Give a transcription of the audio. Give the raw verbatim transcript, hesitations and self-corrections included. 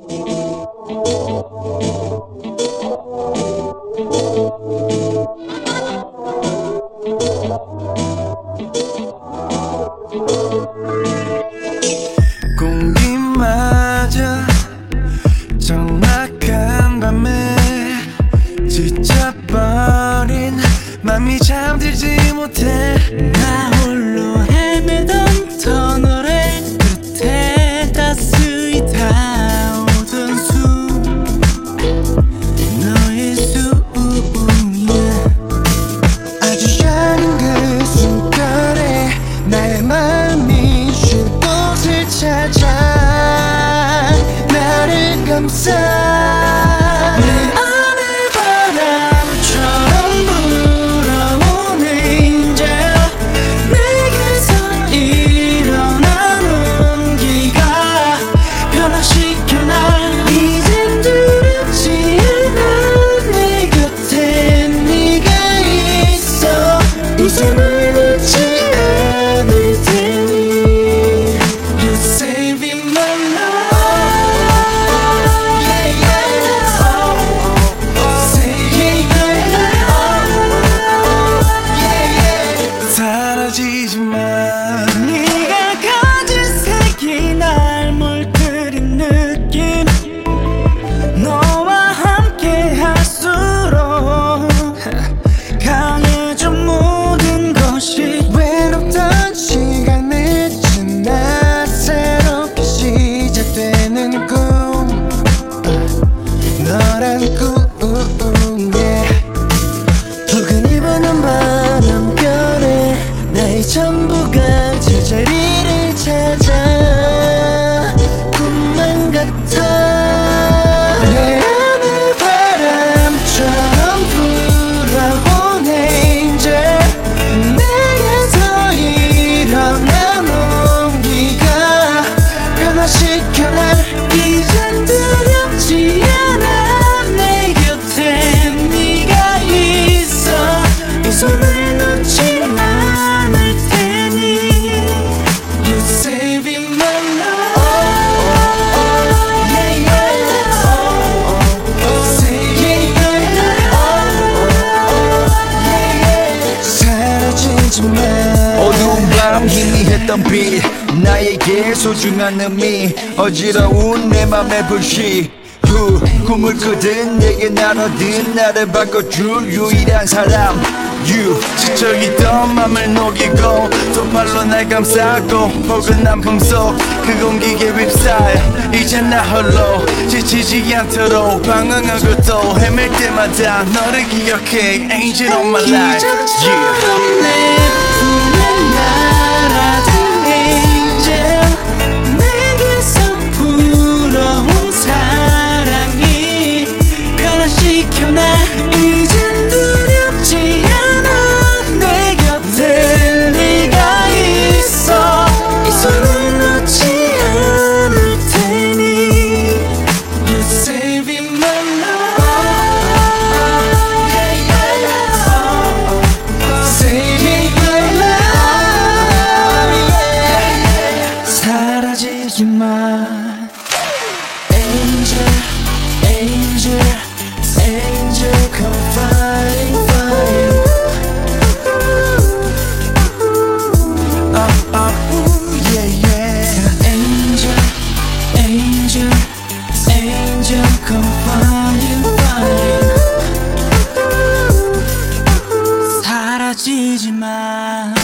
공기마저 적막한 밤에 지쳐버린 맘이 잠들지 못해. 나 홀로 헤매던 터널의 끝에 따스히 닿아오던 숨, 너의 숨이야. 아주 작은 그 숨결에 나의 마음이 쉴 곳을 찾아 나를 감싸. 손을 놓지 않을 테니 You're saving my life. Yeah, yeah. Saving my life. Yeah, yeah. 사라지지마. 네가 가진 색이 날 물들인 느낌. 너와 함께 할수록 강해져 모든 것이. 외롭던 시간을 지나 새롭게 시작되는 꿈, 너란 꿈. yeah. 포근히 부는 바람결에 나의 전부가 제자리를 찾아 꿈만 같아. 내 안에 바람처럼 불어온 angel, 내게서 일어난 온기가 변화시켜 날. 이젠 두렵지 않아. 내 곁에 네가 있어. 이 손을 놓지 않을 테니 You're saving my life. Yeah, yeah. Saving my life. Yeah, yeah. 사라지지마. 어두운 밤 희미했던 빛, 나에게 소중한 의미. 어지러운 내 맘의 불씨, 후 꿈을 꾸든 내게 나눠든 나를 바꿔줄 유일한 사람 You. 지쳐있던 맘을 녹이고 또 발로 날 감싸고 포근한 품속 그 공기에 휩싸여 이제 나 홀로 지치지 않도록 방황하고 또 헤맬 때마다 너를 기억해 Angel of my life. Yeah. 내 품에 날아든 angel, 내게서 불어온 사랑이 변화시켜 날. 이젠 두렵지 않아. 내 곁에 네가 있어. 이 손을 놓지 않을 테니 You're saving my life. Yeah, yeah. Saving my life. yeah. 사라지지마. Angel, angel, angel, come flying, flying. Oh, oh, yeah, yeah. Angel, angel, angel, come flying, flying. 사라지지마.